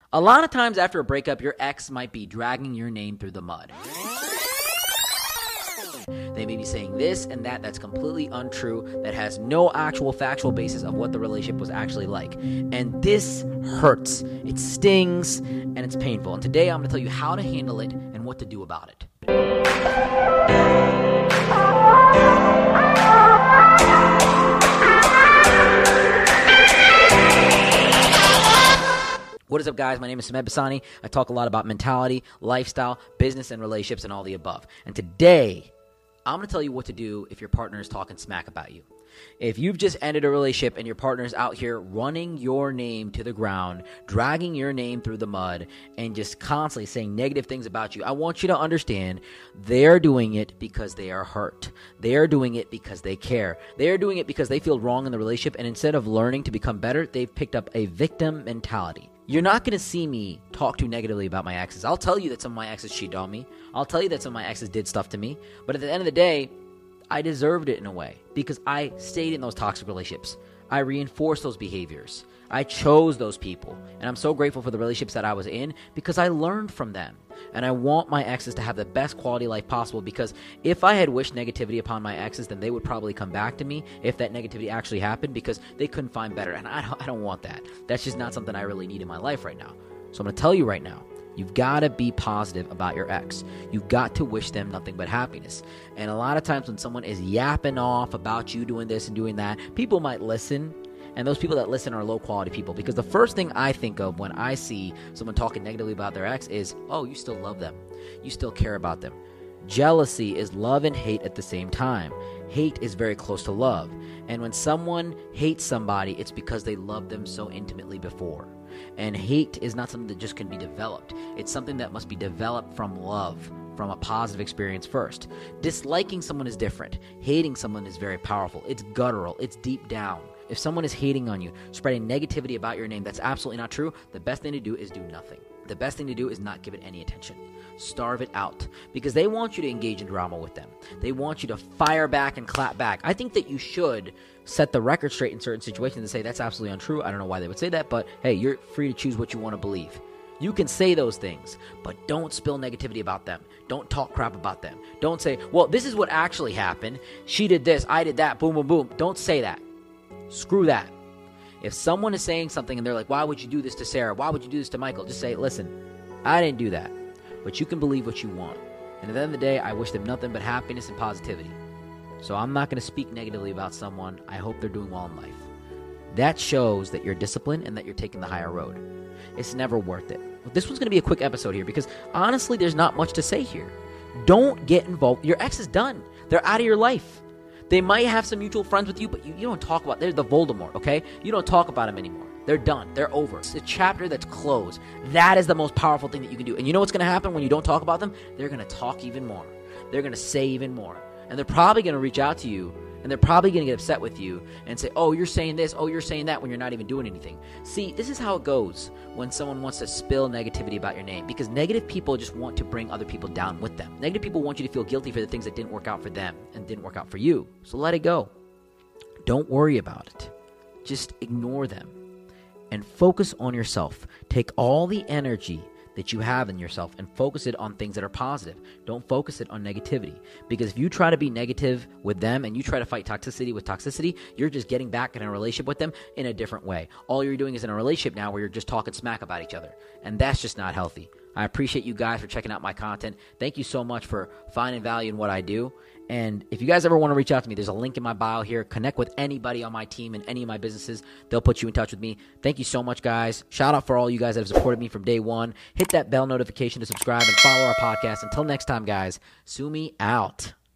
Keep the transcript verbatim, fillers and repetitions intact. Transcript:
A lot of times after a breakup, your ex might be dragging your name through the mud. They may be saying this and that that's completely untrue, that has no actual factual basis of what the relationship was actually like. And this hurts. It stings and it's painful. And today I'm going to tell you how to handle it and what to do about it. What is up, guys? My name is Samed Bassani. I talk a lot about mentality, lifestyle, business, and relationships, and all the above. And today, I'm going to tell you what to do if your partner is talking smack about you. If you've just ended a relationship and your partner is out here running your name to the ground, dragging your name through the mud, and just constantly saying negative things about you, I want you to understand they're doing it because they are hurt. They're doing it because they care. They're doing it because they feel wrong in the relationship, and instead of learning to become better, they've picked up a victim mentality. You're not going to see me talk too negatively about my exes. I'll tell you that some of my exes cheated on me. I'll tell you that some of my exes did stuff to me. But at the end of the day, I deserved it in a way because I stayed in those toxic relationships. I reinforced those behaviors. I chose those people. And I'm so grateful for the relationships that I was in because I learned from them. And I want my exes to have the best quality life possible, because if I had wished negativity upon my exes, then they would probably come back to me if that negativity actually happened, because they couldn't find better. And I don't, I don't want that. That's just not something I really need in my life right now. So I'm going to tell you right now, you've got to be positive about your ex. You've got to wish them nothing but happiness. And a lot of times when someone is yapping off about you doing this and doing that, people might listen. And those people that listen are low-quality people, because the first thing I think of when I see someone talking negatively about their ex is, oh, you still love them. You still care about them. Jealousy is love and hate at the same time. Hate is very close to love. And when someone hates somebody, it's because they loved them so intimately before. And hate is not something that just can be developed. It's something that must be developed from love, from a positive experience first. Disliking someone is different. Hating someone is very powerful. It's guttural. It's deep down. If someone is hating on you, spreading negativity about your name that's absolutely not true, the best thing to do is do nothing. The best thing to do is not give it any attention. Starve it out, because they want you to engage in drama with them. They want you to fire back and clap back. I think that you should set the record straight in certain situations and say that's absolutely untrue. I don't know why they would say that, but hey, you're free to choose what you want to believe. You can say those things, but don't spill negativity about them. Don't talk crap about them. Don't say, well, this is what actually happened. She did this, I did that, boom, boom, boom. Don't say that. Screw that. If someone is saying something and they're like, why would you do this to Sarah? Why would you do this to Michael? Just say, listen, I didn't do that, but you can believe what you want. And at the end of the day, I wish them nothing but happiness and positivity. So I'm not going to speak negatively about someone. I hope they're doing well in life. That shows that you're disciplined and that you're taking the higher road. It's never worth it. This one's going to be a quick episode here because honestly, there's not much to say here. Don't get involved. Your ex is done. They're out of your life. They might have some mutual friends with you, but you, you don't talk about, they're the Voldemort, okay? You don't talk about them anymore. They're done. They're over. It's a chapter that's closed. That is the most powerful thing that you can do. And you know what's going to happen when you don't talk about them? They're going to talk even more. They're going to say even more. And they're probably going to reach out to you, and they're probably going to get upset with you and say, oh, you're saying this, oh, you're saying that, when you're not even doing anything. See, this is how it goes when someone wants to spill negativity about your name, because negative people just want to bring other people down with them. Negative people want you to feel guilty for the things that didn't work out for them and didn't work out for you. So let it go. Don't worry about it. Just ignore them and focus on yourself. Take all the energy that you have in yourself and focus it on things that are positive. Don't focus it on negativity, because if you try to be negative with them and you try to fight toxicity with toxicity, you're just getting back in a relationship with them in a different way. All you're doing is in a relationship now where you're just talking smack about each other, and that's just not healthy. I appreciate you guys for checking out my content. Thank you so much for finding value in what I do. And if you guys ever want to reach out to me, there's a link in my bio here. Connect with anybody on my team and any of my businesses. They'll put you in touch with me. Thank you so much, guys. Shout out for all you guys that have supported me from day one. Hit that bell notification to subscribe and follow our podcast. Until next time, guys, Sumi out.